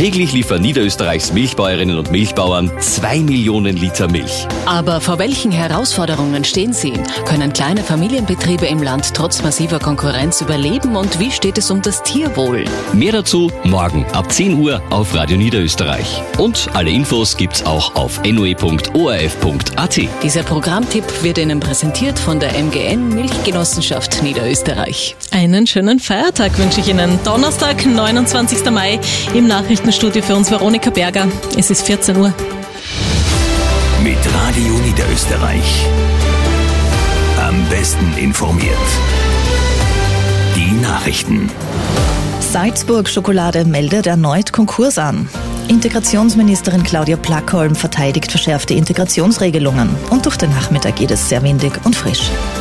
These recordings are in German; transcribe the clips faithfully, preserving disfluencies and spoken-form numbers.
Täglich liefern Niederösterreichs Milchbäuerinnen und Milchbauern zwei Millionen Liter Milch. Aber vor welchen Herausforderungen stehen sie? Können kleine Familienbetriebe im Land trotz massiver Konkurrenz überleben und wie steht es um das Tierwohl? Mehr dazu morgen ab zehn Uhr auf Radio Niederösterreich. Und alle Infos gibt's auch auf n o e punkt o r f punkt a t. Dieser Programmtipp wird Ihnen präsentiert von der M G N Milchgenossenschaft Niederösterreich. Einen schönen Feiertag wünsche ich Ihnen. Donnerstag, neunundzwanzigsten Mai, im Nachrichtenstudio für uns Veronika Berger. Es ist vierzehn Uhr. Mit Radio Niederösterreich. Am besten informiert. Die Nachrichten. Salzburg Schokolade meldet erneut Konkurs an. Integrationsministerin Claudia Plackholm verteidigt verschärfte Integrationsregelungen. Und durch den Nachmittag geht es sehr windig und frisch.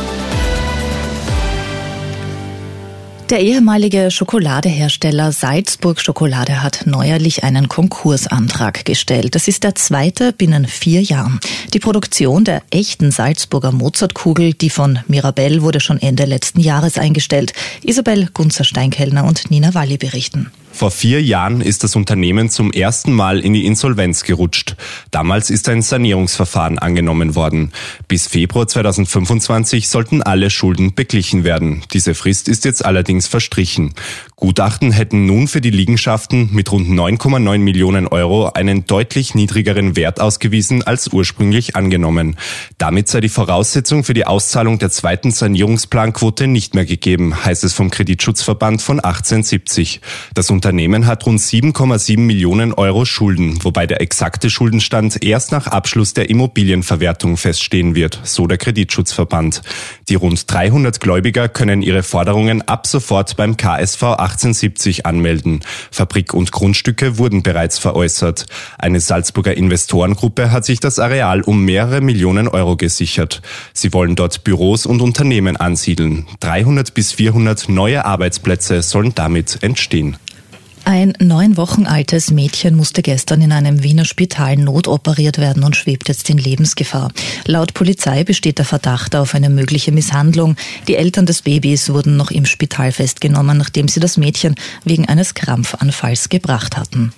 Der ehemalige Schokoladehersteller Salzburg Schokolade hat neuerlich einen Konkursantrag gestellt. Das ist der zweite binnen vier Jahren. Die Produktion der echten Salzburger Mozartkugel, die von Mirabell, wurde schon Ende letzten Jahres eingestellt. Isabel Gunzer-Steinkellner und Nina Walli berichten. Vor vier Jahren ist das Unternehmen zum ersten Mal in die Insolvenz gerutscht. Damals ist ein Sanierungsverfahren angenommen worden. Bis Februar zweitausendfünfundzwanzig sollten alle Schulden beglichen werden. Diese Frist ist jetzt allerdings verstrichen. Gutachten hätten nun für die Liegenschaften mit rund neun Komma neun Millionen Euro einen deutlich niedrigeren Wert ausgewiesen als ursprünglich angenommen. Damit sei die Voraussetzung für die Auszahlung der zweiten Sanierungsplanquote nicht mehr gegeben, heißt es vom Kreditschutzverband von achtzehnhundertsiebzig. Das Unternehmen hat rund sieben Komma sieben Millionen Euro Schulden, wobei der exakte Schuldenstand erst nach Abschluss der Immobilienverwertung feststehen wird, so der Kreditschutzverband. Die rund dreihundert Gläubiger können ihre Forderungen ab sofort beim K S V achtzehnhundertsiebzig anmelden. Fabrik und Grundstücke wurden bereits veräußert. Eine Salzburger Investorengruppe hat sich das Areal um mehrere Millionen Euro gesichert. Sie wollen dort Büros und Unternehmen ansiedeln. dreihundert bis vierhundert neue Arbeitsplätze sollen damit entstehen. Ein neun Wochen altes Mädchen musste gestern in einem Wiener Spital notoperiert werden und schwebt jetzt in Lebensgefahr. Laut Polizei besteht der Verdacht auf eine mögliche Misshandlung. Die Eltern des Babys wurden noch im Spital festgenommen, nachdem sie das Mädchen wegen eines Krampfanfalls gebracht hatten.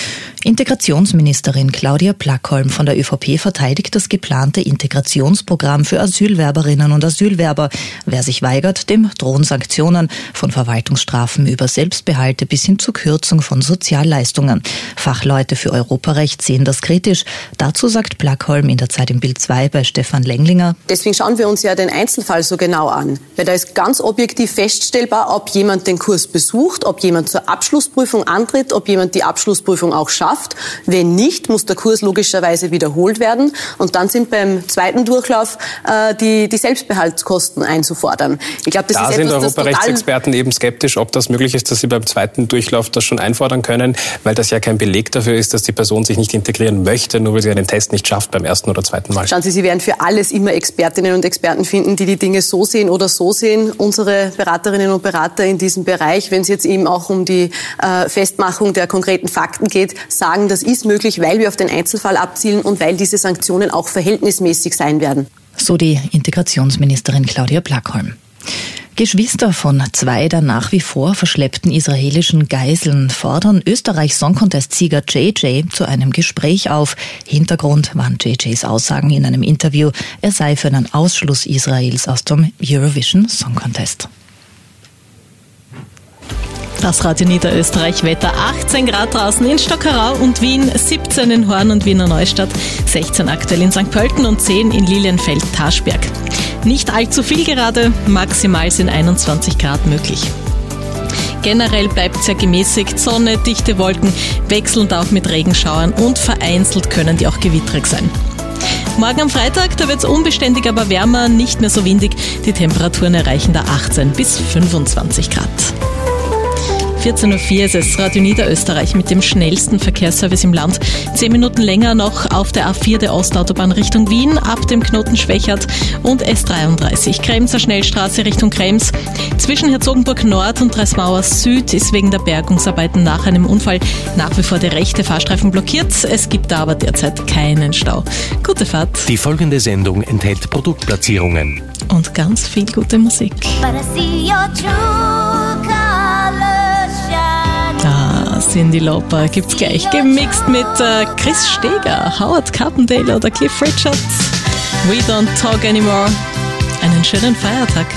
Integrationsministerin Claudia Plackholm von der ÖVP verteidigt das geplante Integrationsprogramm für Asylwerberinnen und Asylwerber. Wer sich weigert, dem drohen Sanktionen von Verwaltungsstrafen über Selbstbehalte bis hin zur Kürzung von Sozialleistungen. Fachleute für Europarecht sehen das kritisch. Dazu sagt Plackholm in der Zeit im Bild zwei bei Stefan Lenglinger: Deswegen schauen wir uns ja den Einzelfall so genau an. Weil da ist ganz objektiv feststellbar, ob jemand den Kurs besucht, ob jemand zur Abschlussprüfung antritt, ob jemand die Abschlussprüfung auch schafft. Wenn nicht, muss der Kurs logischerweise wiederholt werden. Und dann sind beim zweiten Durchlauf äh, die, die Selbstbehaltskosten einzufordern. Ich glaube, das da ist sind etwas, Europarechtsexperten eben skeptisch, ob das möglich ist, dass sie beim zweiten Durchlauf das schon einfordern können, weil das ja kein Beleg dafür ist, dass die Person sich nicht integrieren möchte, nur weil sie einen Test nicht schafft beim ersten oder zweiten Mal. Schauen Sie, Sie werden für alles immer Expertinnen und Experten finden, die die Dinge so sehen oder so sehen. Unsere Beraterinnen und Berater in diesem Bereich, wenn es jetzt eben auch um die äh, Festmachung der konkreten Fakten geht, sagen, das ist möglich, weil wir auf den Einzelfall abzielen und weil diese Sanktionen auch verhältnismäßig sein werden. So die Integrationsministerin Claudia Plackholm. Geschwister von zwei der nach wie vor verschleppten israelischen Geiseln fordern Österreichs Song Contest-Sieger J J zu einem Gespräch auf. Hintergrund waren J Js Aussagen in einem Interview, er sei für einen Ausschluss Israels aus dem Eurovision Song Contest. Das Radio Niederösterreich Wetter: achtzehn Grad draußen in Stockerau und Wien, siebzehn in Horn und Wiener Neustadt, sechzehn aktuell in Sankt Pölten und zehn in Lilienfeld-Taschberg. Nicht allzu viel gerade, maximal sind einundzwanzig Grad möglich. Generell bleibt es ja gemäßigt, Sonne, dichte Wolken, wechselnd auch mit Regenschauern und vereinzelt können die auch gewitterig sein. Morgen am Freitag, da wird es unbeständig, aber wärmer, nicht mehr so windig. Die Temperaturen erreichen da achtzehn bis fünfundzwanzig Grad. vierzehn Uhr vier ist es Radio Niederösterreich mit dem schnellsten Verkehrsservice im Land. Zehn Minuten länger noch auf der A vier der Ostautobahn Richtung Wien, ab dem Knoten Schwächert, und S dreiunddreißig Kremser Schnellstraße Richtung Krems. Zwischen Herzogenburg Nord und Dreismauer Süd ist wegen der Bergungsarbeiten nach einem Unfall nach wie vor der rechte Fahrstreifen blockiert. Es gibt da aber derzeit keinen Stau. Gute Fahrt. Die folgende Sendung enthält Produktplatzierungen. Und ganz viel gute Musik. But I see your true colors shine. Ah, Cyndi Lauper gibt's gleich. Gemixt mit äh, Chris Steger, Howard Carpendale oder Cliff Richard. We don't talk anymore. Einen schönen Feiertag.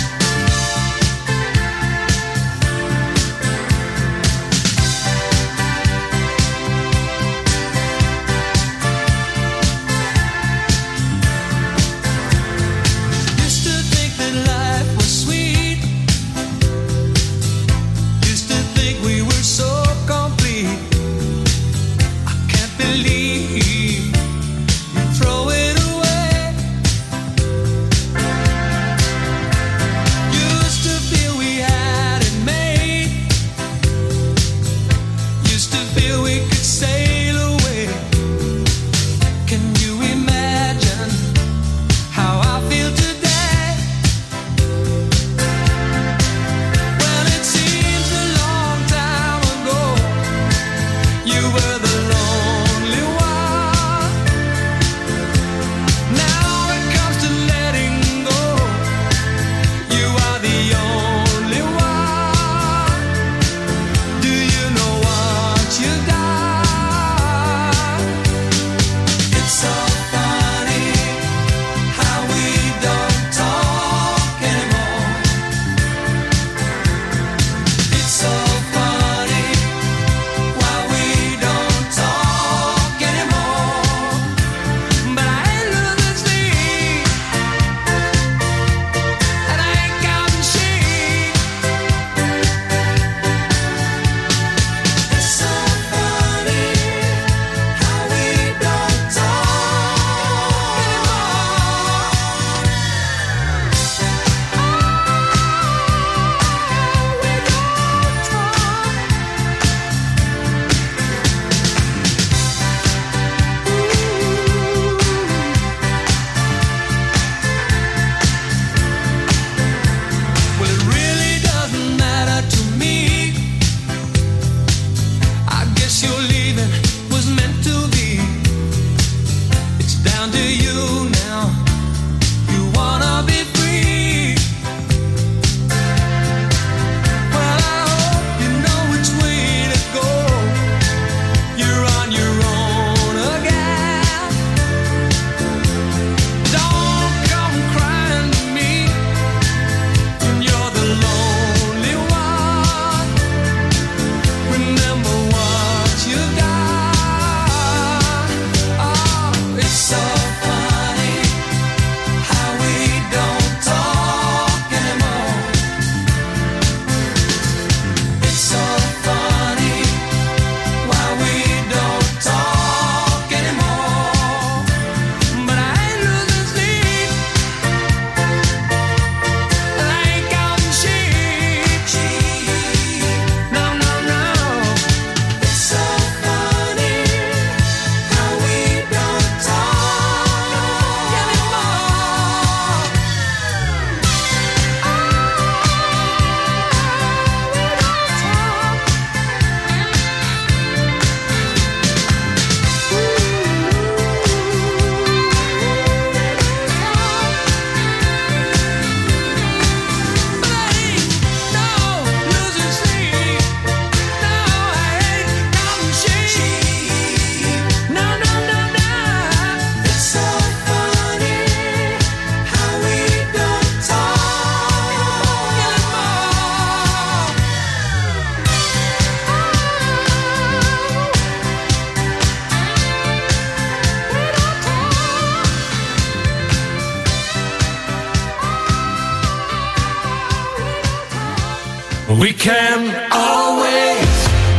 We can always,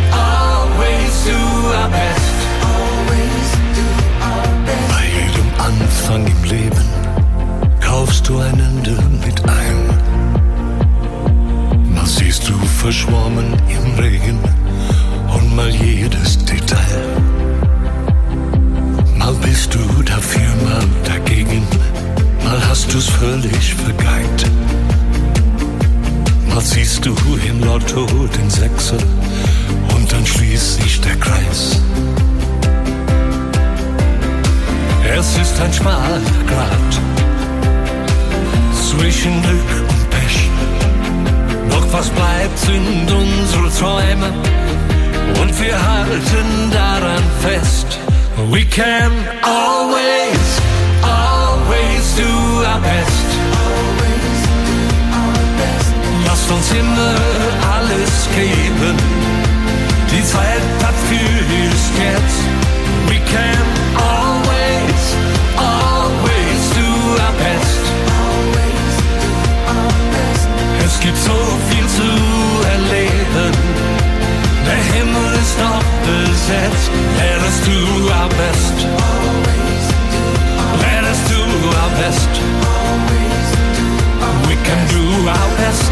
always do our best. Always do our best. Bei jedem Anfang im Leben kaufst du ein Ende mit ein. Mal siehst du verschwommen im Regen und mal jedes Detail. Mal bist du dafür, mal dagegen, mal hast du's völlig vergeigt. Mal ziehst du im Lotto den Sechser und dann schließt sich der Kreis. Es ist ein schmaler Grat zwischen Glück und Pech. Doch was bleibt sind unsere Träume und wir halten daran fest. We can always, always do our best. Lasst uns immer alles geben, die Zeit dafür ist jetzt. We can always, always do our best. Es gibt so viel zu erleben, der Himmel ist noch besetzt. Let us do our best. Let us do our best. We can do our best.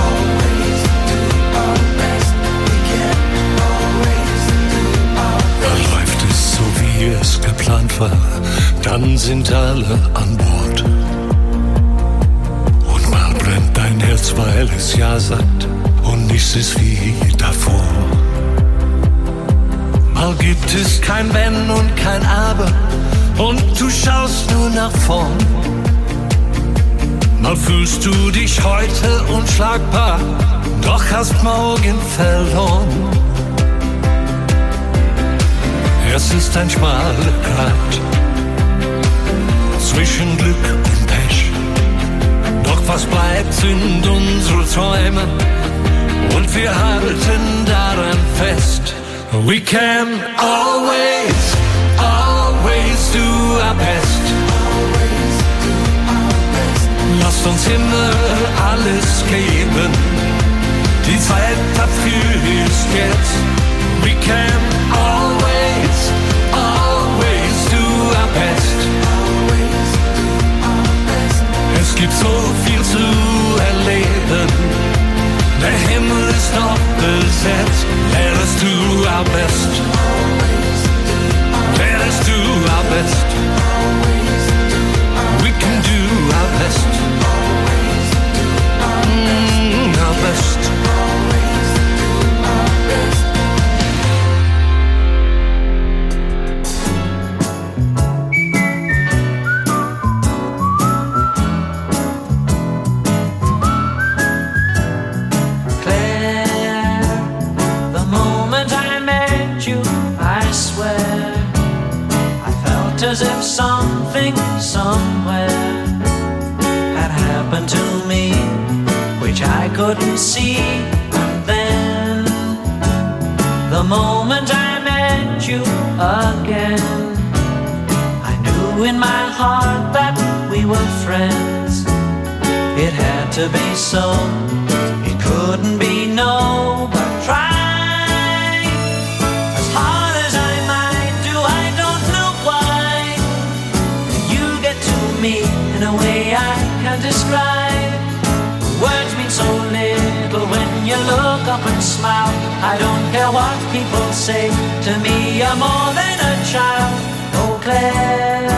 Da läuft es so, wie es geplant war, dann sind alle an Bord. Und mal brennt dein Herz, weil es Ja sagt und nichts ist wie davor. Mal gibt es kein Wenn und kein Aber und du schaust nur nach vorn. Mal fühlst du dich heute unschlagbar, doch hast morgen verloren. Es ist ein schmaler Grat zwischen Glück und Pech. Doch was bleibt, sind unsere Träume und wir halten daran fest. We can always, always do our best. Lasst uns immer alles geben, die Zeit dafür ist jetzt. We can always, always do our best. Es gibt so viel zu erleben, der Himmel ist noch besetzt. Let us do our best. Let us do our best. We can do our best. Mm, our best. As if something somewhere had happened to me, which I couldn't see. And then, the moment I met you again, I knew in my heart that we were friends. It had to be so, it couldn't be no, but try. In a way I can't describe. Words mean so little when you look up and smile. I don't care what people say, to me you're more than a child. Oh Claire,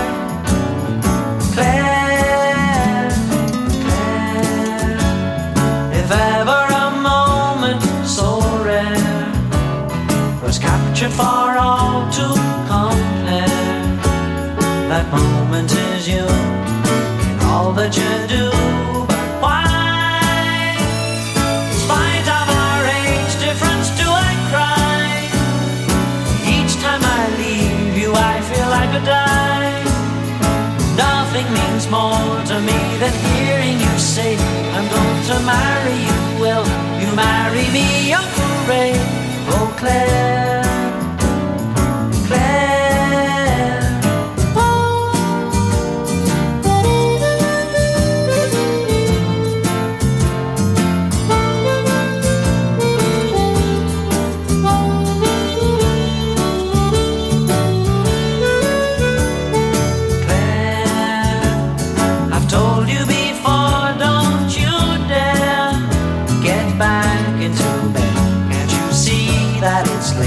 Claire, Claire. If ever a moment so rare was captured for all to compare, that moment is you. All that you do, but why? In spite of our age difference, do I cry? Each time I leave you, I feel I could die. Nothing means more to me than hearing you say, I'm going to marry you. Will you marry me, Uncle Ray? Oh Claire, Claire. That it's late.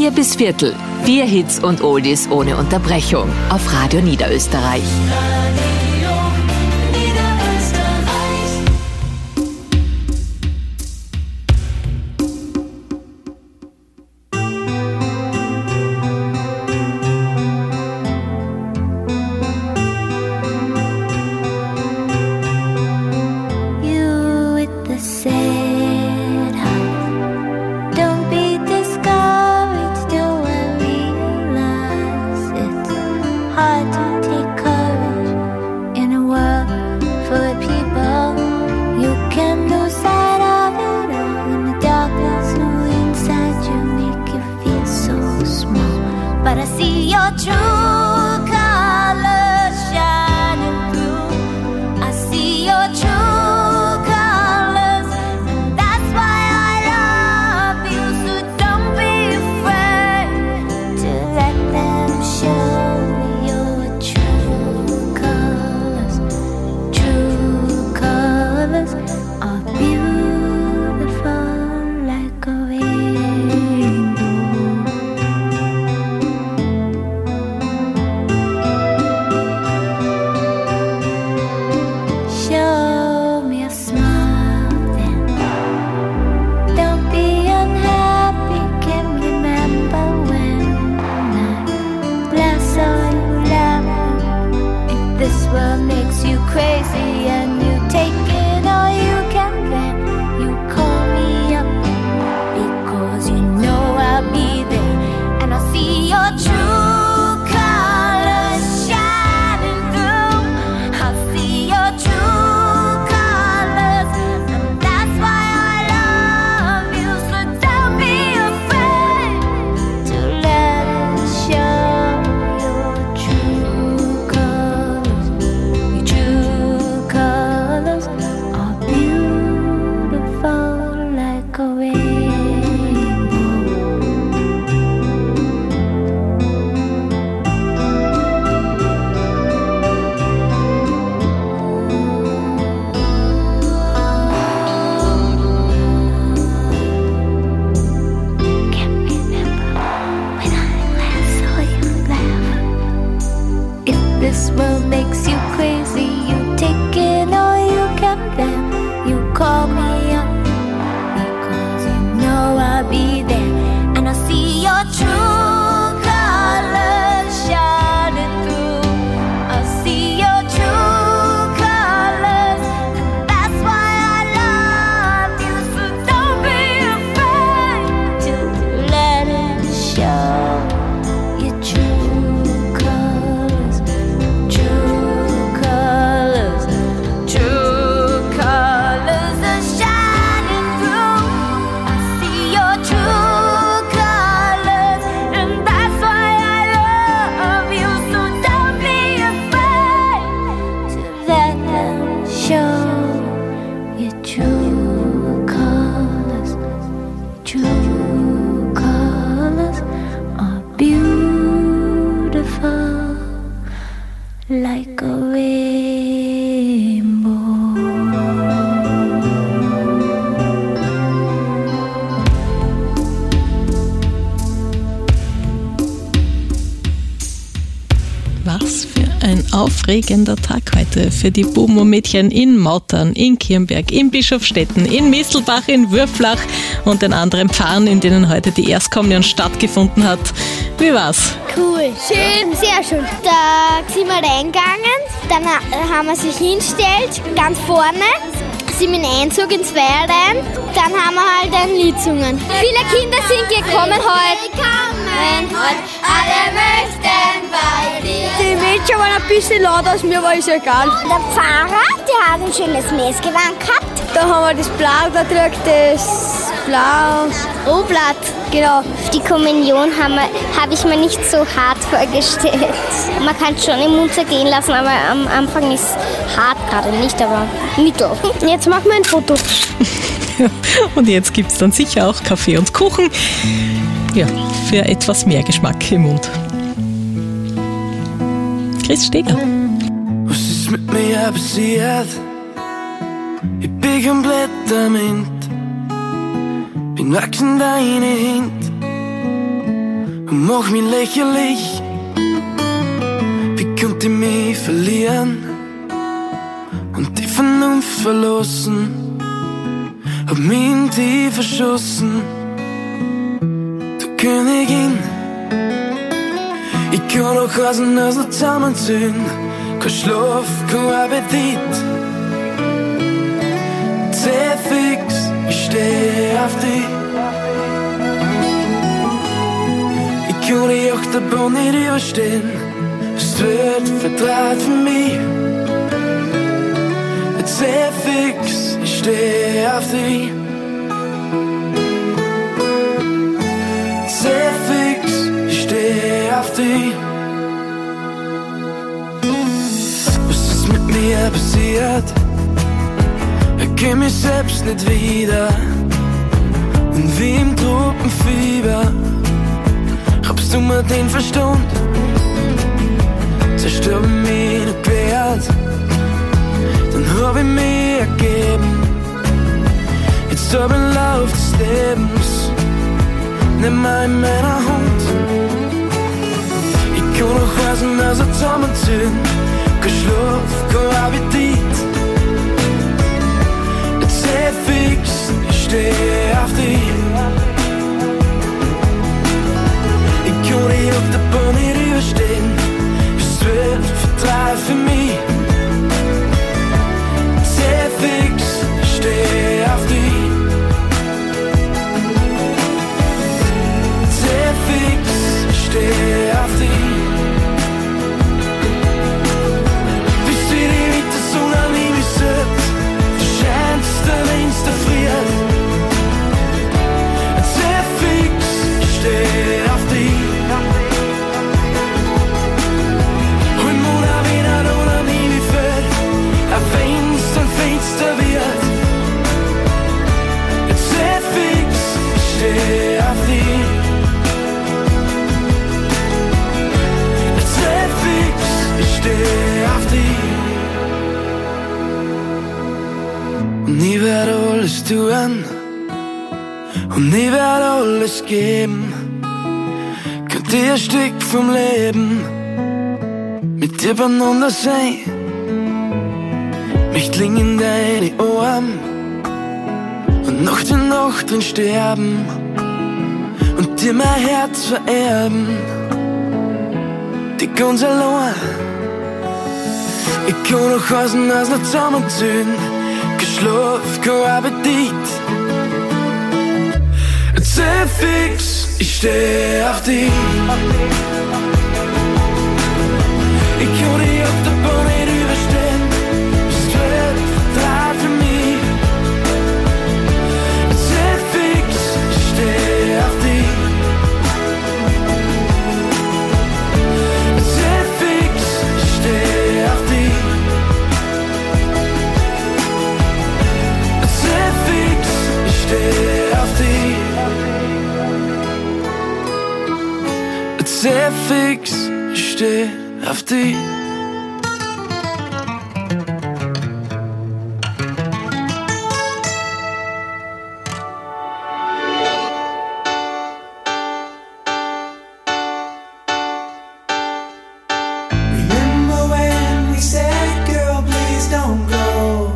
Vier bis Viertel. Vier Hits und Oldies ohne Unterbrechung. Auf Radio Niederösterreich. Aufregender Tag heute für die Buben und Mädchen in Mautern, in Kirnberg, in Bischofstetten, in Mistelbach, in Würflach und den anderen Pfarren, in denen heute die Erstkommunion stattgefunden hat. Wie war's? Cool. Schön, sehr schön. Da sind wir reingegangen, dann haben wir sich hingestellt, ganz vorne, sind mit dem Einzug ins Feier rein, dann haben wir halt ein Lied gesungen. Viele Kinder sind gekommen heute. Willkommen heute, alle möchten bei dir. Die Mädchen waren ein bisschen laut, als mir war es egal. Der Pfarrer, der hat ein schönes Messgewand gehabt. Da haben wir das Blau gedrückt, das Blau Oblatt, genau. Die Kommunion habe hab ich mir nicht so hart vorgestellt. Man kann es schon im Mund zergehen lassen, aber am Anfang ist hart gerade nicht, aber mittel. Jetzt machen wir ein Foto. Und jetzt gibt es dann sicher auch Kaffee und Kuchen. Ja, für etwas mehr Geschmack im Mund. Chris Steger. Was ist mit mir passiert? Ich bin komplett dement. Bin wachsen deine Hände. und mach mich lächerlich. Wie konnte ich mich verlieren und die Vernunft verlassen? Hab mich in die verschossen, du Königin. Ich kann auch aus dem Nase zusammenziehen, kein Schlaf, kein Appetit. Sehr fix, ich steh auf dich. Ich kann die Achterbahn nicht überstehen, es wird vertraut für mich. Sehr fix, ich steh auf dich. Sehr fix, ich steh auf dich. Was ist mit mir passiert? Erkenn mich selbst nicht wieder. Und wie im Tropenfieber raubst du mir den Verstand. Zerstört mich noch quert, dann hab ich mich ergeben. Jetzt hab ich Lauf des Lebens, nimm mal in meiner Hand. Ich kann auch aus dem Nase zusammenziehen, kein Schlaf, kein Appetit. Jetzt sehr fix, ich steh auf dich. Ich kann die Achterbahn nicht überstehen, es wird vertraut für mich. Sehr fix, ich steh auf dich. Sehr fix, ich steh auf dich. Bis wie die Wintersonne an mich sitzt, du scheinst, wenn's der friert. Sehr fix, ich steh auf dich. Und Mona wieder ohne mich wie fällt, auf wenn's dann finster wird. Jetzt sehr fix, ich steh auf dich. Jetzt sehr fix, ich steh auf dich. Und ich werd alles tun und ich werd alles geben. Könnt ihr ein Stück vom Leben mit dir beieinander sein? Mich klingen deine Ohren und Nacht in Nacht drin sterben und dir mein Herz vererben, die ganz allein. Ich kann auch aus dem Nase nicht zusammenziehen, kein Schlaf, kein Appetit. Jetzt sehr fix, ich steh auf dich. Ich kann die Achterbahn nicht überstehen, es wird vertraut für mich. Sehr fix, ich steh auf dich. Sehr fix, ich steh auf dich. Sehr fix, ich steh auf dich. Sehr fix, ich steh auf dich. Remember when we said, girl, please don't go,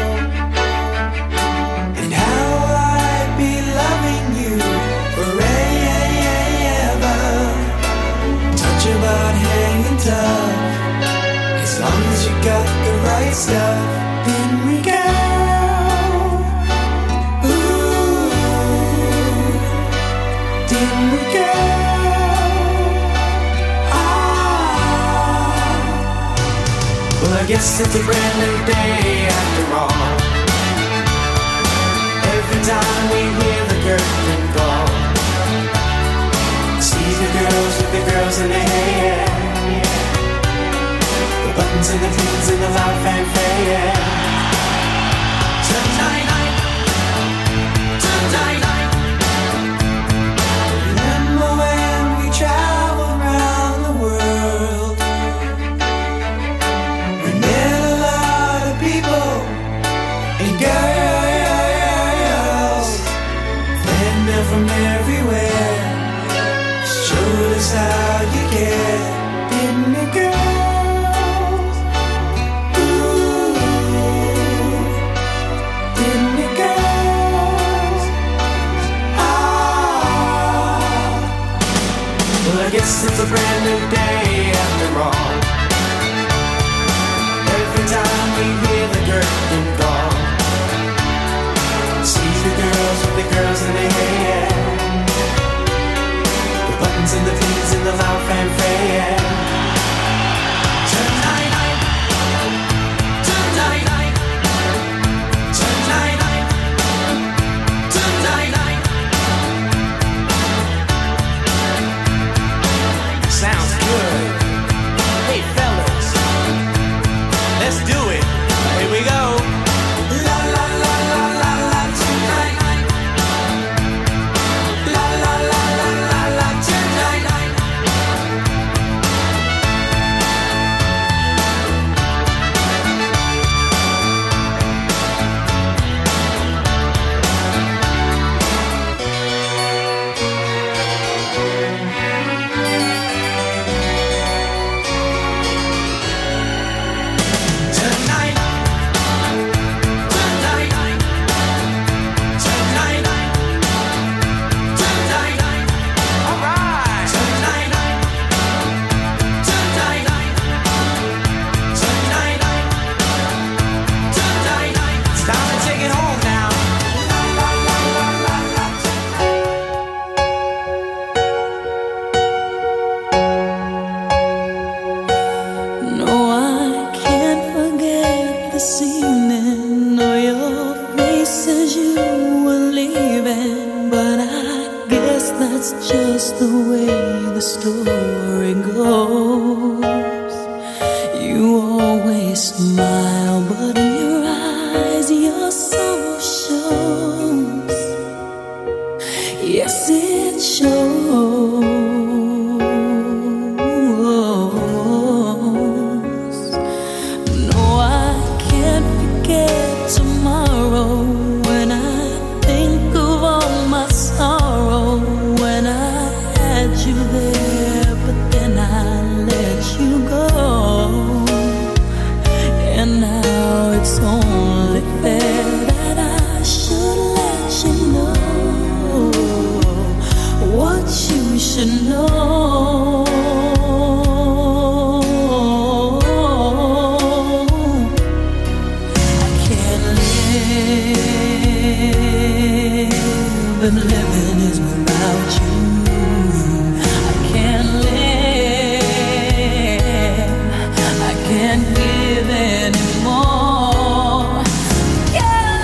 and how I'd be loving you forever. Touch about hanging tough, as long as you got the right stuff. Then we go. Ooh, then we go. Ah. Well, I guess it's a brand new day after all. Every time we hear the curtain call, see the girls with the girls in their hair, the buttons and the things and the loud fanfare. Tonight, tonight, remember when we traveled around the world? We met a lot of people and girls, men from everywhere. Showed is how you get in me, girls. Ooh, in me, girls. Ah, well, I guess it's a brand new day after all. Every time we hear the curtain call, see the girls with the girls in their hair, the buttons and the pins in the loud fanfare. Tonight, tonight, tonight, tonight. Sounds good. Hey fellas, let's do it. Here we go. La la la la la la tonight. La la la la la la tonight. Tonight, tonight, tonight, tonight, all right. Tonight, tonight, tonight, tonight. It's time to take it home now. La la la la la la. No, I can't forget this evening or your face as you were leaving. But I guess that's just the way the story goes. You always smile, but in your eyes your sorrow shows. Yes, it shows. No, I can't forget tomorrow when I think of all my sorrow. When I had you there, but then I let you go. And now it's only fair that I should let you know what you should know. I can't live, and living is without you. I can't live, I can't give anymore. Can't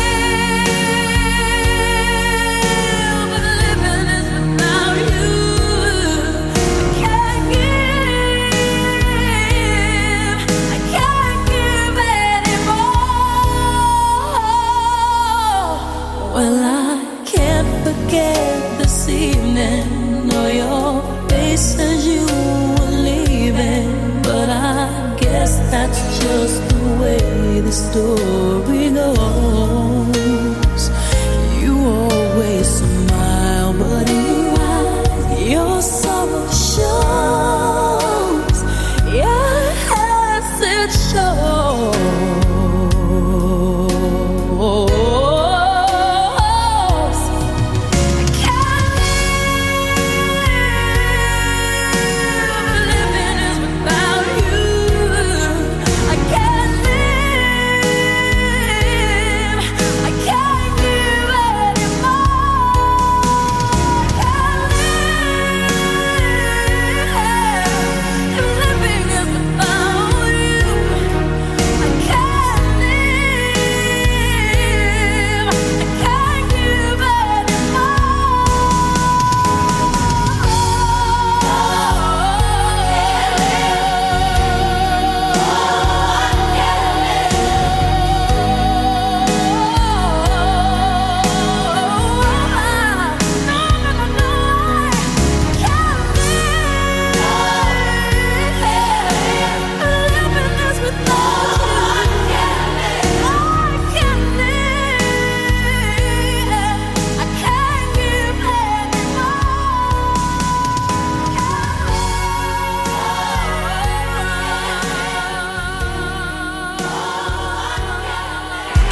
live, but living is without you. I can't give, I can't give anymore. Well, I can't forget this evening or your face as you were leaving. But I guess that's just the way the story goes. You always smile, but in your eyes your sorrow shows. Yes, it shows. I can't live, living is without you. I can't live,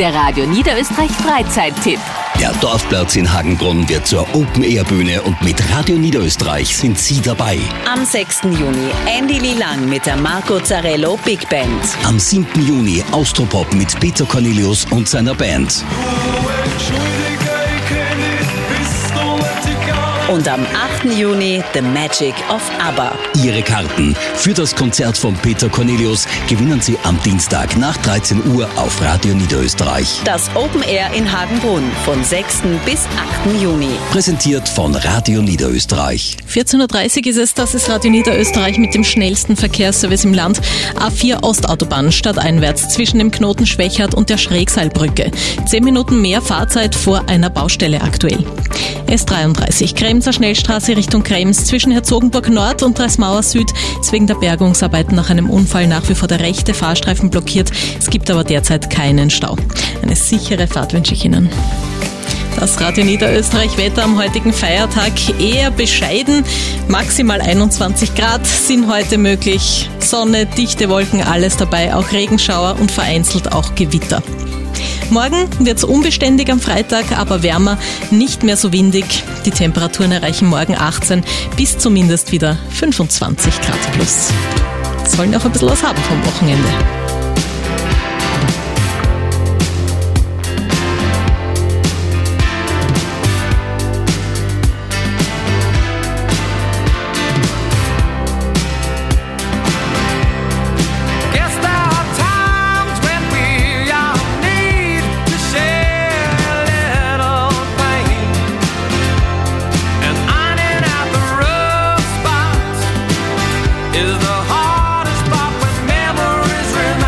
Der Radio Niederösterreich Freizeit-Tipp. Der Dorfplatz in Hagenbrunn wird zur Open-Air-Bühne und mit Radio Niederösterreich sind Sie dabei. Am sechsten Juni Andy Lee Lang mit der Marco Zarello Big Band. Am siebten Juni Austropop mit Peter Cornelius und seiner Band. Und am achten Juni The Magic of ABBA. Ihre Karten für das Konzert von Peter Cornelius gewinnen Sie am Dienstag nach dreizehn Uhr auf Radio Niederösterreich. Das Open Air in Hagenbrunn von sechsten bis achten Juni. Präsentiert von Radio Niederösterreich. vierzehn Uhr dreißig ist es, das ist Radio Niederösterreich mit dem schnellsten Verkehrsservice im Land. A vier Ostautobahn stadteinwärts zwischen dem Knoten Schwächert und der Schrägseilbrücke. Zehn Minuten mehr Fahrzeit vor einer Baustelle aktuell. S dreiunddreißig Kremser Schnellstraße Richtung Krems zwischen Herzogenburg Nord und Dreismauer Süd ist wegen der Bergungsarbeiten nach einem Unfall nach wie vor der rechte Fahrstreifen blockiert. Es gibt aber derzeit keinen Stau. Eine sichere Fahrt wünsche ich Ihnen. Das Radio Niederösterreich Wetter am heutigen Feiertag eher bescheiden. Maximal einundzwanzig Grad sind heute möglich. Sonne, dichte Wolken, alles dabei, auch Regenschauer und vereinzelt auch Gewitter. Morgen wird es unbeständig am Freitag, aber wärmer, nicht mehr so windig. Die Temperaturen erreichen morgen achtzehn bis zumindest wieder fünfundzwanzig Grad plus. Sollen auch ein bisschen was haben vom Wochenende. Is the hardest part when memories remain.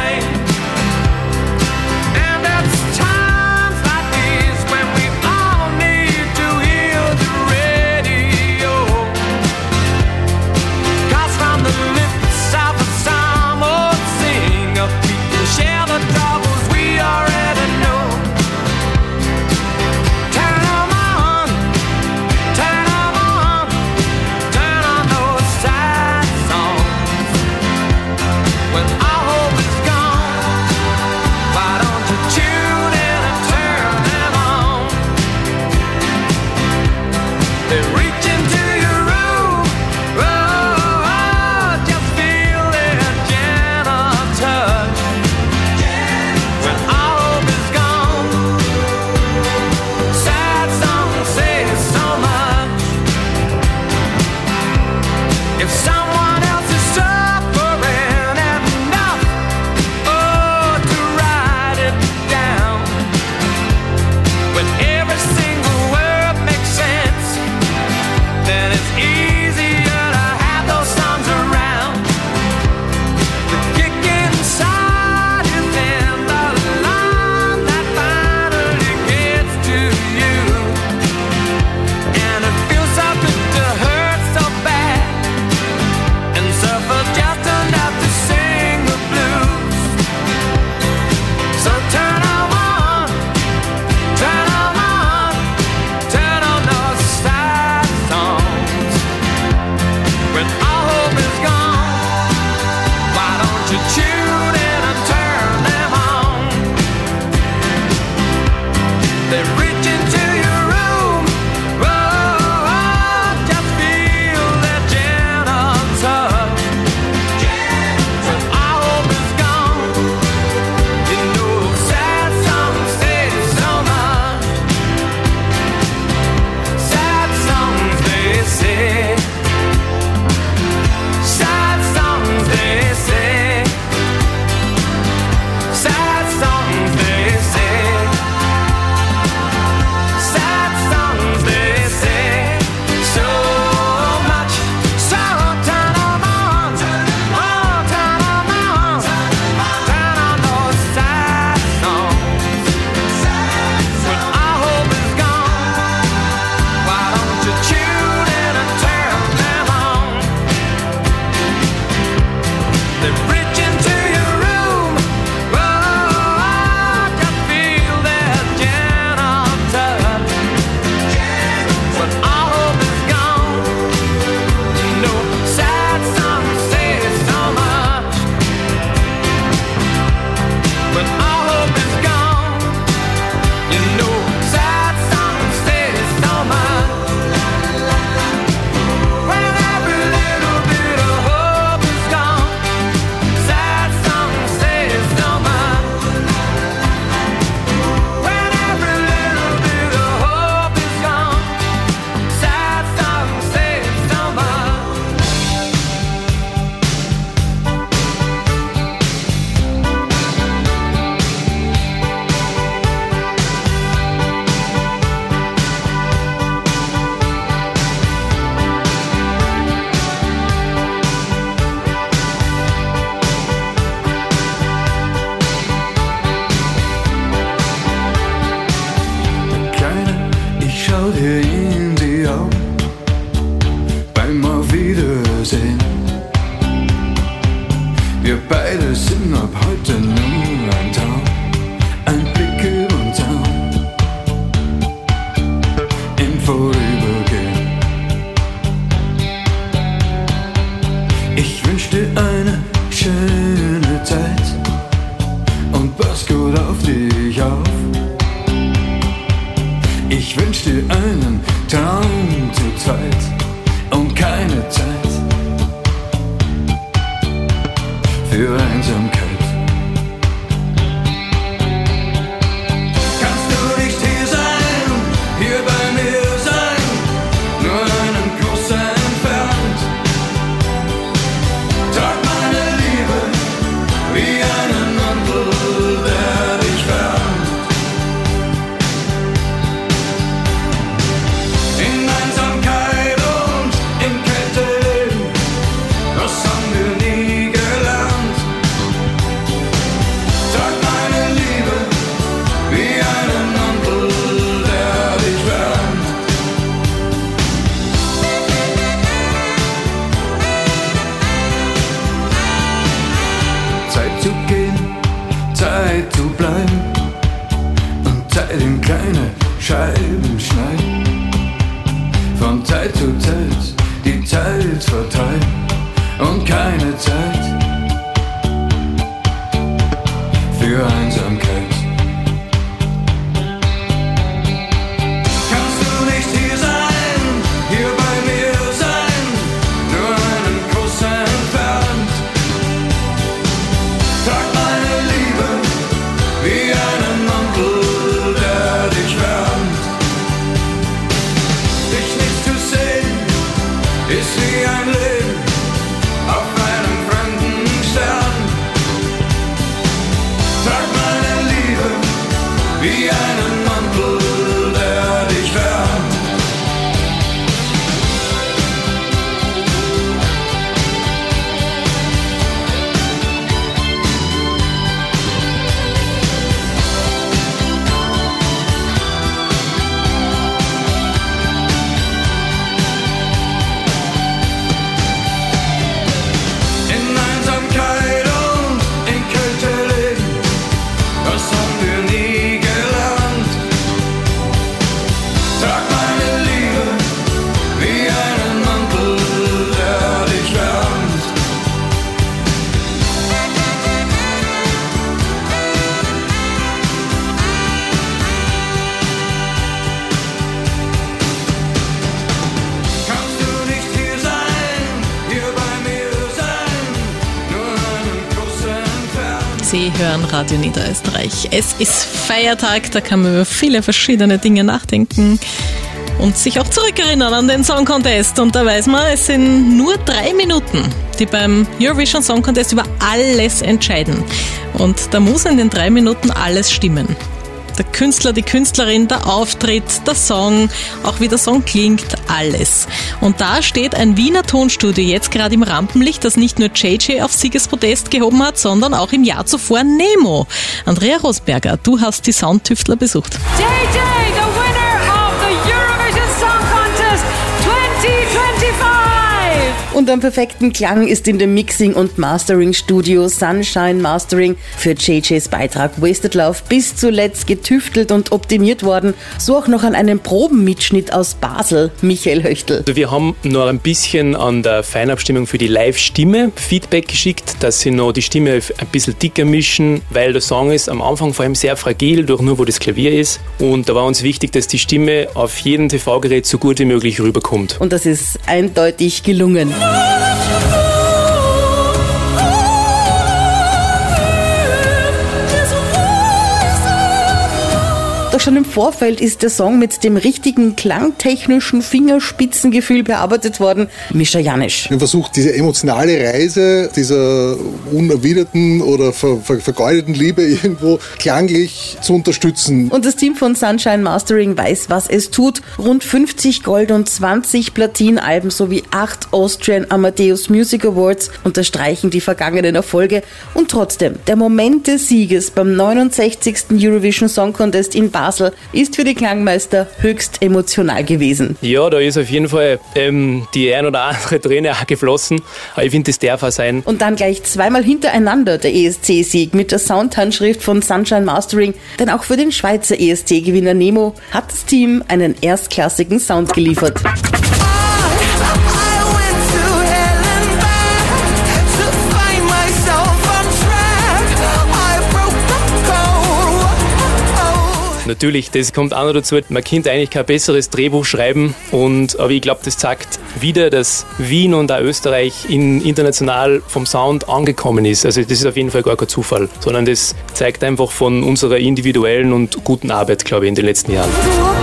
von Zeit zu Zeit die Zeit vertreibt und keine Zeit für Einsamkeit. Kannst du nicht hier sein, hier bei mir sein, nur einen Kuss entfernt? Trag meine Liebe wie einen Mantel, der dich wärmt. Dich nicht zu sehen, ist wie ein Leben auf einem fremden Stern. Trag meine Liebe wie einen Mantel, der dich wärmt. In Einsamkeit und in Kälte leben, das haben wir nie gelernt. Trag meine Liebe wie einen Mantel, der dich wärmt. Kannst du nicht hier sein, hier bei mir sein, nur einen Kuss entfernt? Sie hören Radio Niederösterreich. Es ist Feiertag, da kann man über viele verschiedene Dinge nachdenken und sich auch zurückerinnern an den Song Contest. Und da weiß man, es sind nur drei Minuten, die beim Eurovision Song Contest über alles entscheiden. Und da muss in den drei Minuten alles stimmen. Der Künstler, die Künstlerin, der Auftritt, der Song, auch wie der Song klingt, alles. Und da steht ein Wiener Tonstudio jetzt gerade im Rampenlicht, das nicht nur J J auf Siegespodest gehoben hat, sondern auch im Jahr zuvor Nemo. Andrea Rosberger, du hast die Soundtüftler besucht. J J, the winner of the Eurovision Song Contest twenty twenty-five. Und am perfekten Klang ist in dem Mixing- und Mastering-Studio Sunshine Mastering für J Js Beitrag Wasted Love bis zuletzt getüftelt und optimiert worden. So auch noch an einem Probenmitschnitt aus Basel, Michael Höchtl. Also wir haben noch ein bisschen an der Feinabstimmung für die Live-Stimme Feedback geschickt, dass sie noch die Stimme ein bisschen dicker mischen, weil der Song ist am Anfang vor allem sehr fragil, durch nur wo das Klavier ist. Und da war uns wichtig, dass die Stimme auf jedem T V-Gerät so gut wie möglich rüberkommt. Und das ist eindeutig gelungen. Doch schon im Vorfeld ist der Song mit dem richtigen klangtechnischen Fingerspitzengefühl bearbeitet worden. Mischa Janisch. Wir haben versucht, diese emotionale Reise dieser unerwiderten oder ver ver vergeudeten Liebe irgendwo klanglich zu unterstützen. Und das Team von Sunshine Mastering weiß, was es tut. Rund fünfzig Gold- und zwanzig Platinalben sowie acht Austrian Amadeus Music Awards unterstreichen die vergangenen Erfolge. Und trotzdem, der Moment des Sieges beim neunundsechzigsten Eurovision Song Contest in Basel ist für die Klangmeister höchst emotional gewesen. Ja, da ist auf jeden Fall ähm, die ein oder andere Träne auch geflossen. Aber ich finde, das darf auch sein. Und dann gleich zweimal hintereinander der E S C-Sieg mit der Soundhandschrift von Sunshine Mastering. Denn auch für den Schweizer E S C-Gewinner Nemo hat das Team einen erstklassigen Sound geliefert. Natürlich, das kommt auch noch dazu, man könnte eigentlich kein besseres Drehbuch schreiben, und, aber ich glaube, das zeigt wieder, dass Wien und auch Österreich in, international vom Sound angekommen ist. Also das ist auf jeden Fall gar kein Zufall, sondern das zeigt einfach von unserer individuellen und guten Arbeit, glaube ich, in den letzten Jahren.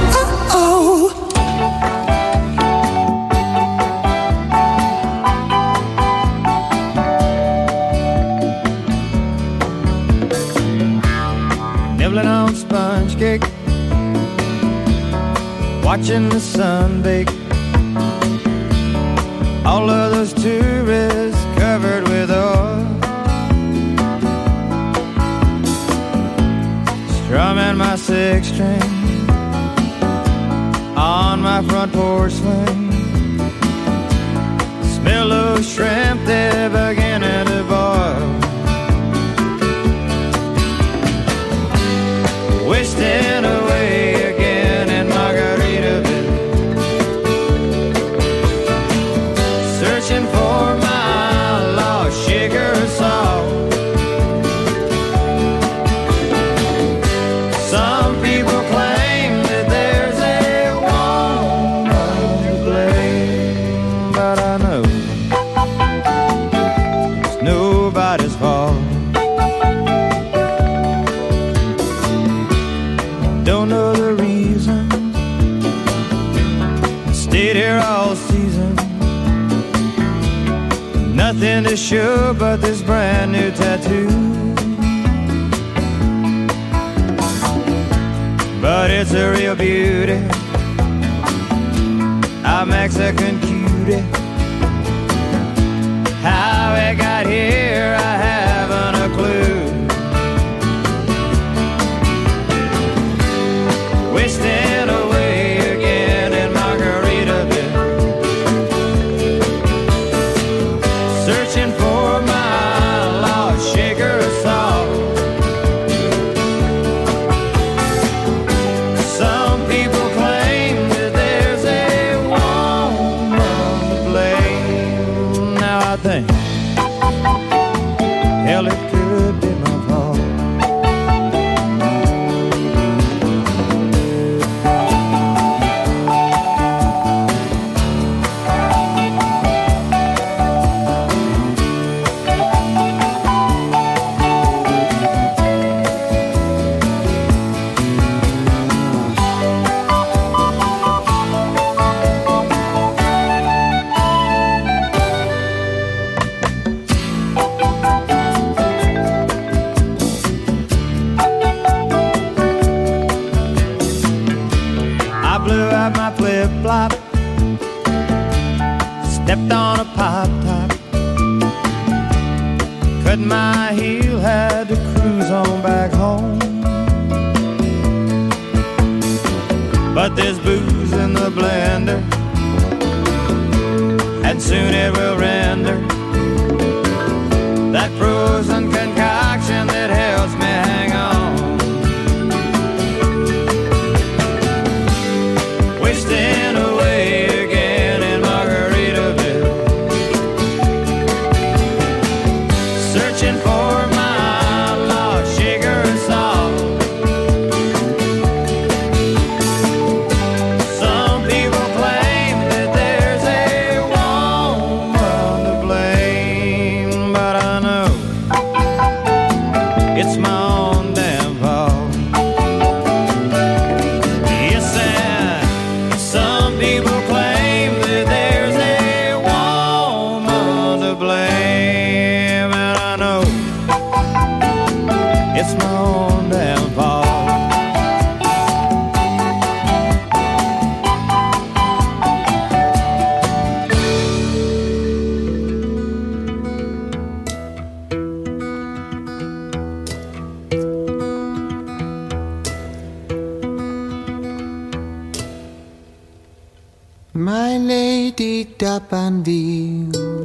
Nibbling on sponge cake, watching the sun bake. All of those tourists covered with oil, strumming my six string on my front porch swing. Smell those shrimp, they're beginning to boil. Wasting away again in Margaritaville. Stayed here all season. Nothing to show but this brand new tattoo. But it's a real beauty, a Mexican cutie. How it got here, I haven't a clue. Wasting away again in Margaritaville, searching for my lost shaker of salt. Some people claim that there's a woman to blame. Now I think, hell, it could be my fault. Flip-flop, stepped on a pop-top, cut my heel, had to cruise on back home. But there's booze in the blender, and soon it will render that frozen concoction that helps me hang on. Wasting away again in Margaritaville, searching for my lost shaker of salt. Some people claim that there's a woman to blame, but I know it's my own damn fault. Yes, and some people claim that there's a woman to blame, and I know it's my own damn fault. My lady D'Abanville,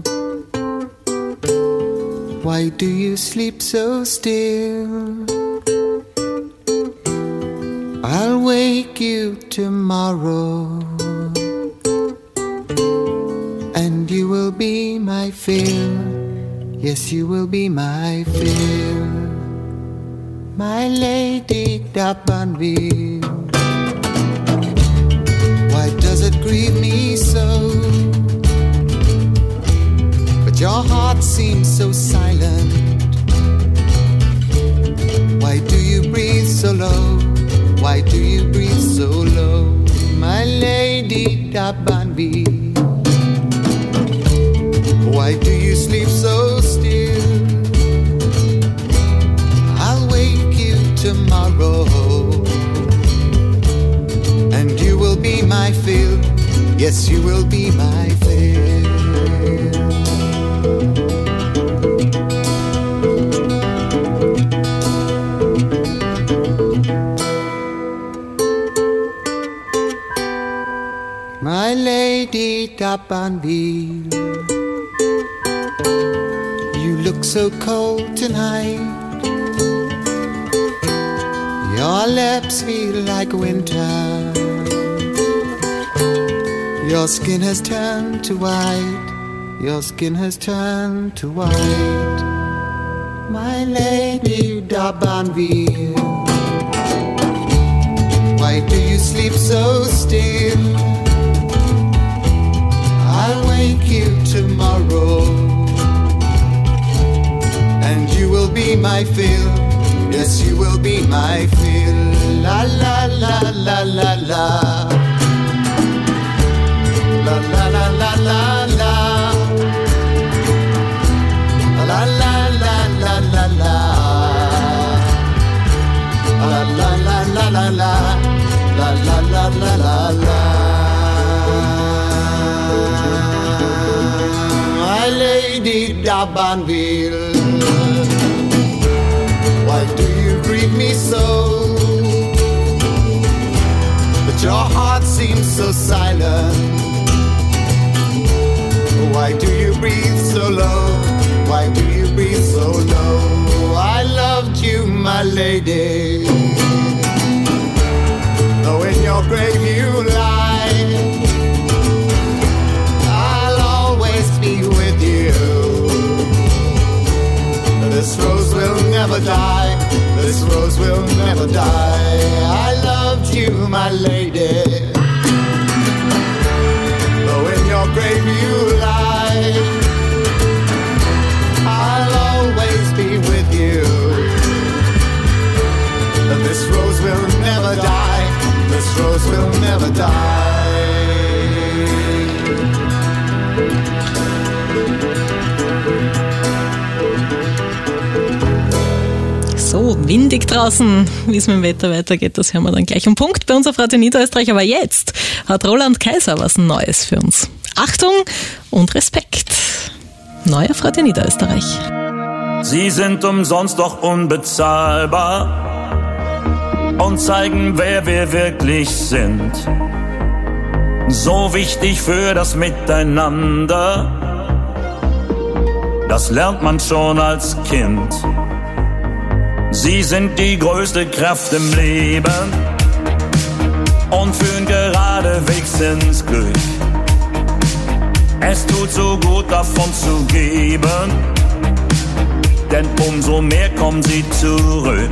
why do you sleep so still? I'll wake you tomorrow, and you will be my fill. Yes, you will be my fill. My lady D'Abanville, why does it grieve me so? But your heart seems so silent. Why do you breathe so low? Why do you breathe so low? My lady D'Abanville, why do you sleep so still? I'll wake you tomorrow, and you will be my fill. Yes, you will be my fill. My lady D'Abanville, you look so cold tonight. Your lips feel like winter. Your skin has turned to white. Your skin has turned to white. My lady D'Abanville, why do you sleep so still? I'll wake you tomorrow, and you will be my fill. Yes, you will be my fill. La la la la la la. D'Urbanville. Why do you grieve me so? But your heart seems so silent. Why do you breathe so low? Why do you breathe so low? I loved you, my lady. Though in your grave you lie, I'll always be with you. This rose will never die. This rose will never die. I loved you, my lady. Though in your grave you lie, I'll always be with you. This rose will never die. This rose will never die. So, windig draußen. Wie es mit dem Wetter weitergeht, das hören wir dann gleich um Punkt bei uns auf Radio Niederösterreich. Aber jetzt hat Roland Kaiser was Neues für uns. Achtung und Respekt. Neu auf Radio Niederösterreich. Sie sind umsonst doch unbezahlbar und zeigen, wer wir wirklich sind. So wichtig für das Miteinander, das lernt man schon als Kind. Sie sind die größte Kraft im Leben und führen geradewegs ins Glück. Es tut so gut, davon zu geben, denn umso mehr kommen sie zurück.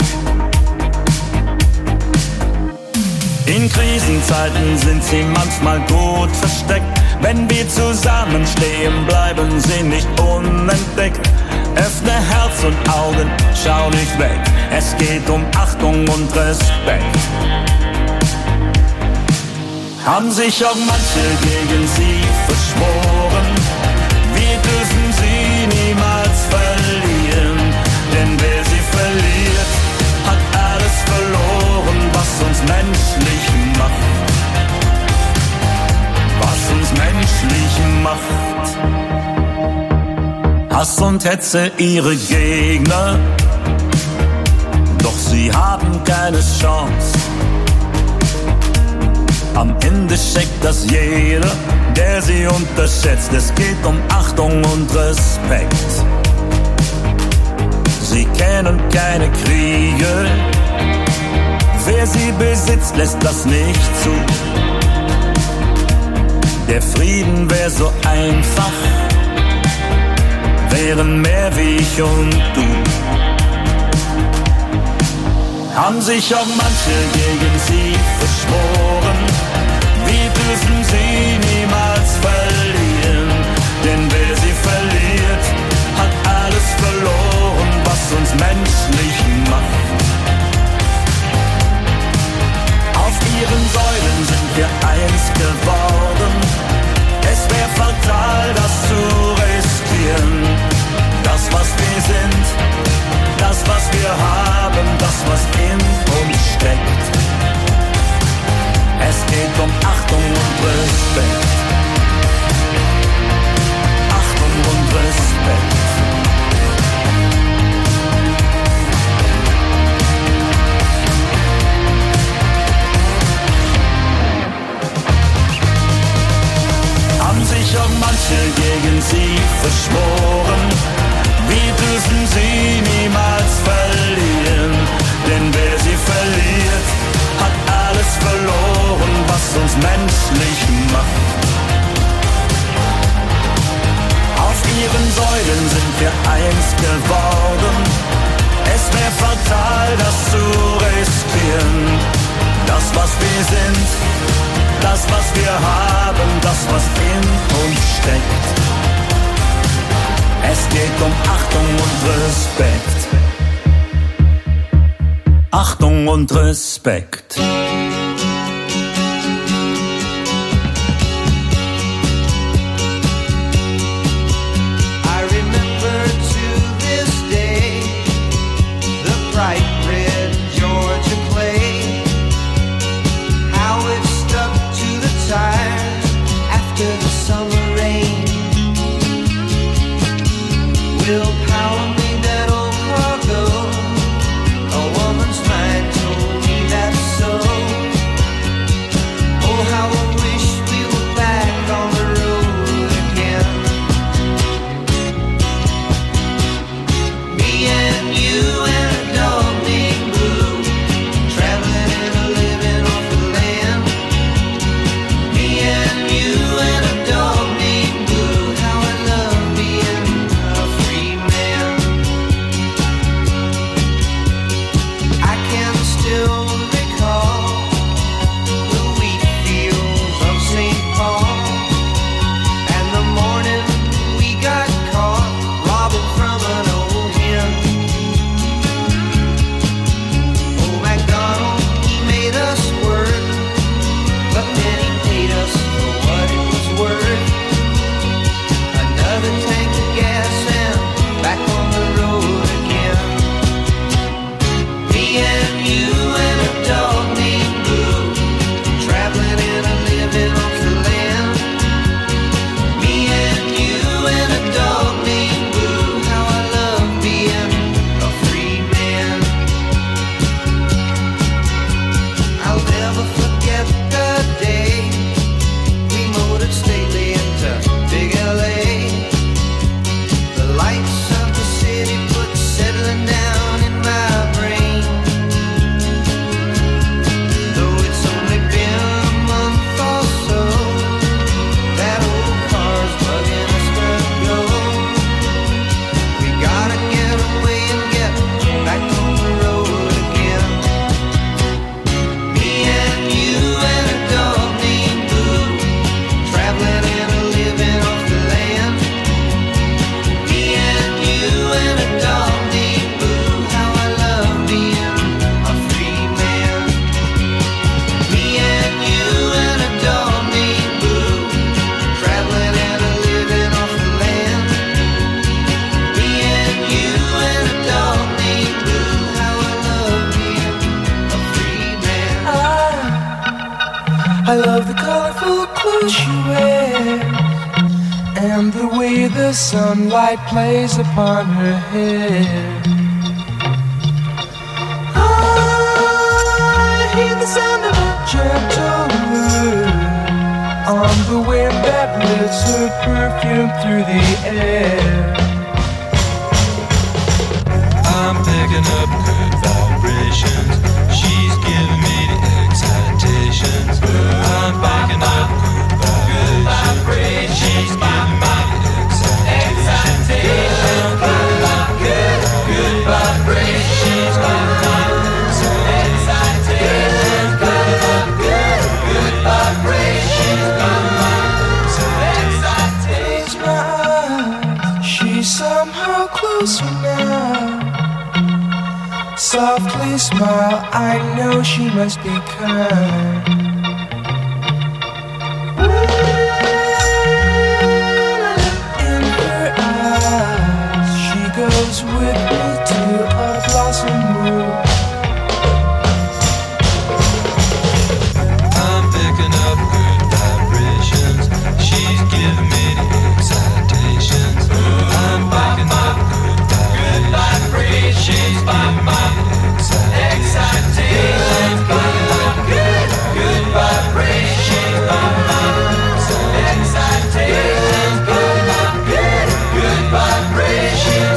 In Krisenzeiten sind sie manchmal gut versteckt. Wenn wir zusammenstehen, bleiben sie nicht unentdeckt. Öffne Herz und Augen, schau nicht weg. Es geht um Achtung und Respekt. Haben sich auch manche gegen sie verschworen. Wir dürfen sie niemals verlieren. Denn wer sie verliert, hat alles verloren, was uns menschlich macht. Was uns menschlich macht. Hass und Hetze ihre Gegner, doch sie haben keine Chance. Am Ende checkt das jeder, der sie unterschätzt. Es geht um Achtung und Respekt. Sie kennen keine Kriege, wer sie besitzt, lässt das nicht zu. Der Frieden wäre so einfach, wären mehr wie ich und du. Haben sich auch manche gegen sie verschworen. Wir dürfen sie niemals verlieren, denn wer sie verliert, hat alles verloren, was uns menschlich macht. Auf ihren Säulen sind wir eins geworden. Es wäre fatal, das zu riskieren. Das, was wir sind, das, was wir haben, das, was in uns steckt. Es geht um Achtung und Respekt. Achtung und Respekt. Haben sich auch manche gegen sie verschworen. Wir dürfen sie niemals verlieren, denn wer sie verliert, hat alles verloren, was uns menschlich macht. Auf ihren Säulen sind wir eins geworden. Es wäre fatal, das zu riskieren. Das, was wir sind, das, was wir haben, das, was in uns steckt. Es geht um Achtung und Respekt. Achtung und Respekt. and the way the sunlight plays upon her hair. I hear the sound of a gentle word on the wind that lifts her perfume through the air. I'm picking up good vibrations. She's giving me the excitations. I'm picking up good vibrations. She's giving me the excitations. Good, good vibrations. She's giving me the excitations. Good, good vibrations. She's giving me the excitations. She's somehow closer now. Softly smile, I know she must be kind. In her eyes, she goes with me to a blossom room. I'm picking up good vibrations. She's giving me the excitations. I'm picking up good vibrations. She's giving me excitations, good, good, good vibrations, excitations, good, good, good vibrations,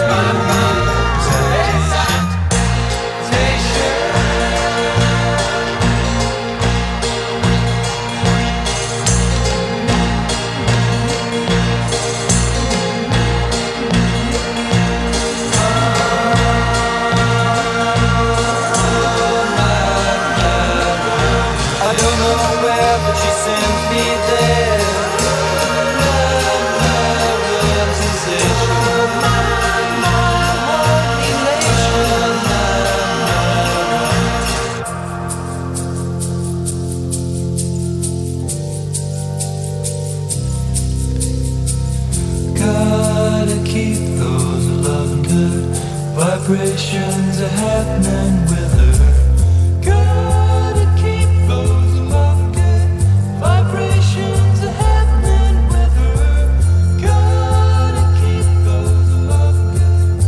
vibrations are happening with her. Gotta keep those love good vibrations are happening with her. Gotta keep those love good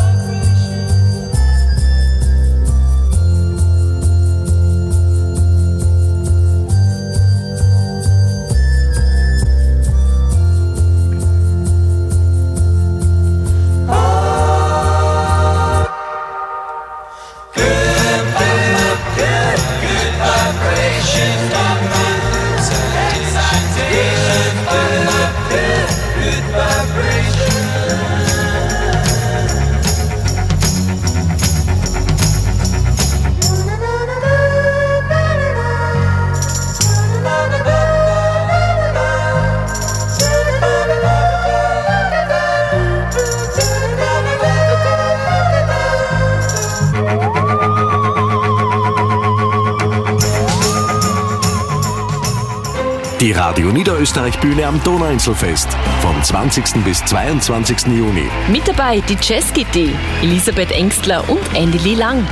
Die Radio Niederösterreich Bühne am Donauinselfest vom zwanzigsten bis zweiundzwanzigsten Juni. Mit dabei die Jazzkitty, Elisabeth Engstler und Andy Lee Lang.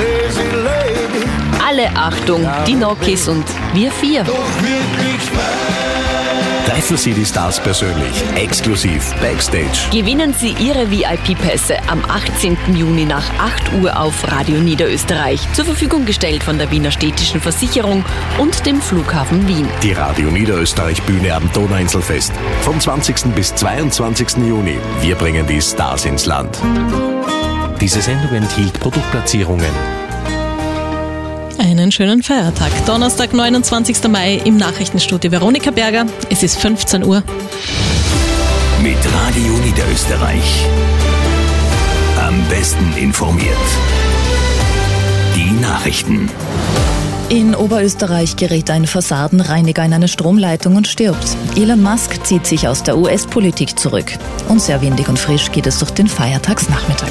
Alle Achtung, die Nokis und wir vier. Treffen Sie die Stars persönlich, exklusiv, Backstage. Gewinnen Sie Ihre V I P-Pässe am achtzehnten Juni nach acht Uhr auf Radio Niederösterreich. Zur Verfügung gestellt von der Wiener Städtischen Versicherung und dem Flughafen Wien. Die Radio Niederösterreich Bühne am Donauinselfest vom zwanzigsten bis zweiundzwanzigsten Juni. Wir bringen die Stars ins Land. Diese Sendung enthielt Produktplatzierungen. Einen schönen Feiertag. Donnerstag, neunundzwanzigsten Mai im Nachrichtenstudio Veronika Berger. Es ist fünfzehn Uhr. Mit Radio Niederösterreich. Am besten informiert. Die Nachrichten. In Oberösterreich gerät ein Fassadenreiniger in eine Stromleitung und stirbt. Elon Musk zieht sich aus der U S-Politik zurück. Und sehr windig und frisch geht es durch den Feiertagsnachmittag.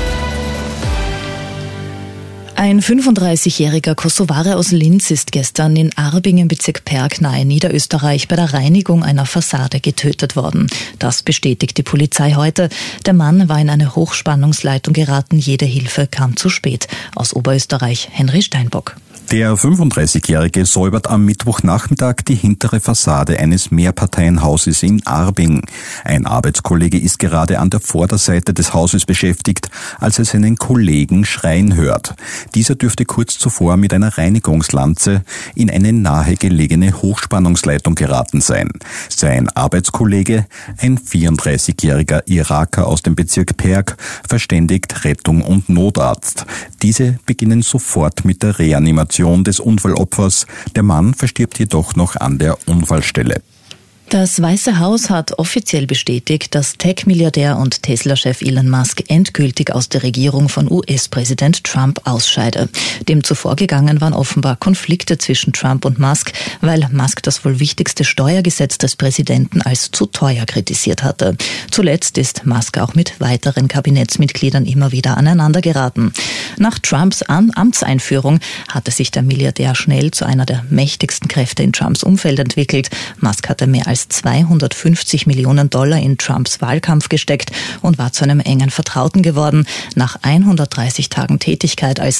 Ein fünfunddreißigjähriger Kosovare aus Linz ist gestern in Arbing im Bezirk Perg nahe Niederösterreich bei der Reinigung einer Fassade getötet worden. Das bestätigt die Polizei heute. Der Mann war in eine Hochspannungsleitung geraten, jede Hilfe kam zu spät. Aus Oberösterreich Henry Steinbock. Der fünfunddreißigjährige säubert am Mittwochnachmittag die hintere Fassade eines Mehrparteienhauses in Arbing. Ein Arbeitskollege ist gerade an der Vorderseite des Hauses beschäftigt, als er seinen Kollegen schreien hört. Dieser dürfte kurz zuvor mit einer Reinigungslanze in eine nahegelegene Hochspannungsleitung geraten sein. Sein Arbeitskollege, ein vierunddreißigjähriger Iraker aus dem Bezirk Perg, verständigt Rettung und Notarzt. Diese beginnen sofort mit der Reanimation des Unfallopfers. Der Mann verstirbt jedoch noch an der Unfallstelle. Das Weiße Haus hat offiziell bestätigt, dass Tech-Milliardär und Tesla-Chef Elon Musk endgültig aus der Regierung von U S-Präsident Trump ausscheide. Dem zuvorgegangen waren offenbar Konflikte zwischen Trump und Musk, weil Musk das wohl wichtigste Steuergesetz des Präsidenten als zu teuer kritisiert hatte. Zuletzt ist Musk auch mit weiteren Kabinettsmitgliedern immer wieder aneinander geraten. Nach Trumps Amtseinführung hatte sich der Milliardär schnell zu einer der mächtigsten Kräfte in Trumps Umfeld entwickelt. Musk hatte mehr als zweihundertfünfzig Millionen Dollar in Trumps Wahlkampf gesteckt und war zu einem engen Vertrauten geworden. Nach hundertdreißig Tagen Tätigkeit als